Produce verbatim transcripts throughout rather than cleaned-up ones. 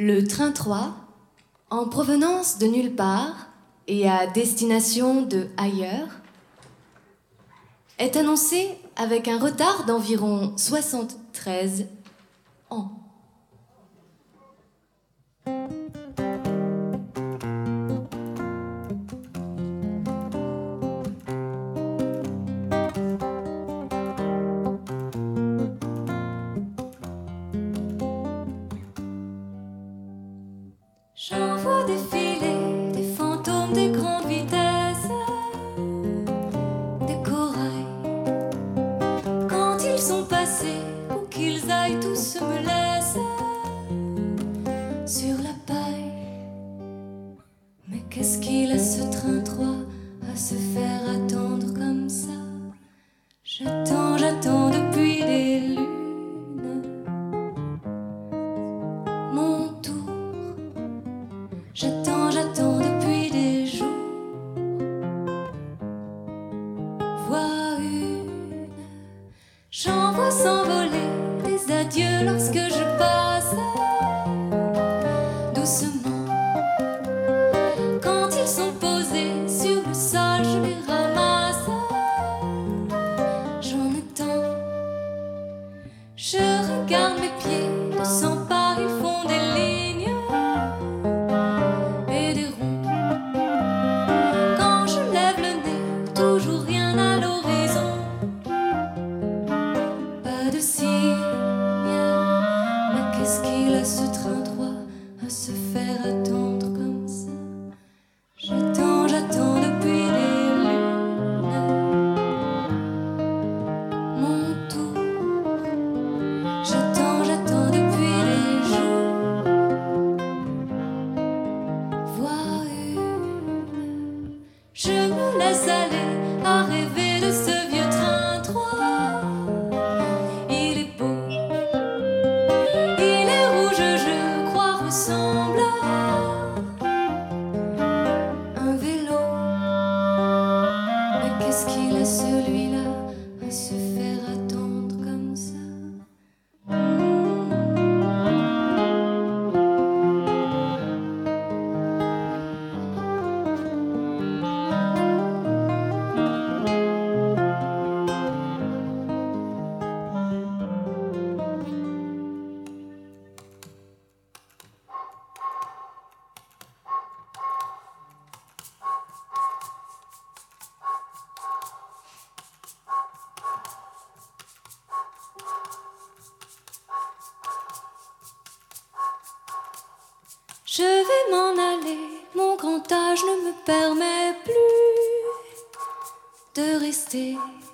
Le train trois, en provenance de nulle part et à destination de ailleurs, est annoncé avec un retard d'environ soixante-treize ans. J'en vois défiler des fantômes des grandes vitesses, des corails. Quand ils sont passés, où qu'ils aillent, tous se me laissent sur la paille. Mais qu'est-ce qu'il a ce train trois à se faire attendre comme ça? J'attends, j'attends depuis des lunes mon tour. J'attends, j'attends depuis des jours. Vois une, j'en vois s'envoler des adieux lorsque je passe doucement. Quand ils sont posés sur le sol, je les ramasse. J'en attends. Je regarde mes pieds, ne sens pas, ils font des lignes et des ronds. Quand je lève le nez, toujours rien à l'horizon. Pas de signe. Mais qu'est-ce qu'il a ce train trois à se faire attendre comme ça? J'attends, j'attends depuis des lunes mon tour. J'attends, j'attends depuis des jours. Vois une, je me laisse aller à rêver de ce vieux train trois. Il est beau, il est rouge, je crois ressemble à un vélo. Mais qu'est-ce qu'il a celui-là à se faire attendre comme ça? Je vais m'en aller, mon grand âge ne me permet plus de rester.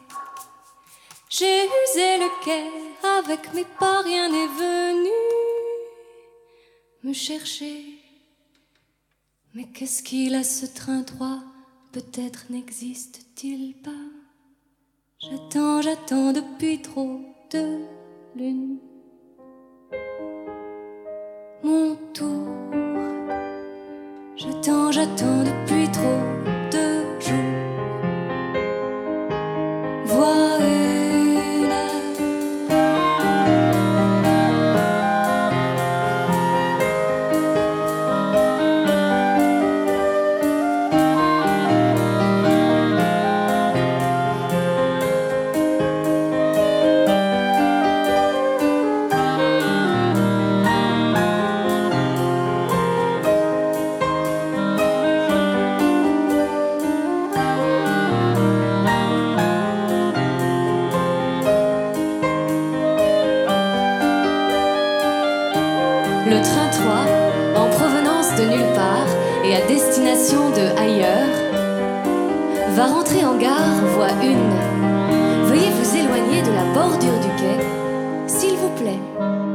J'ai usé le quai, avec mes pas rien n'est venu me chercher. Mais qu'est-ce qu'il a ce train trois? Peut-être n'existe-t-il pas? J'attends, j'attends depuis trop de lunes mon tour. J'attends, j'attends depuis trop de jours. Vois une, Le train trois, en provenance de nulle part et à destination de ailleurs, va rentrer en gare, voie une. Veuillez vous éloigner de la bordure du quai, s'il vous plaît.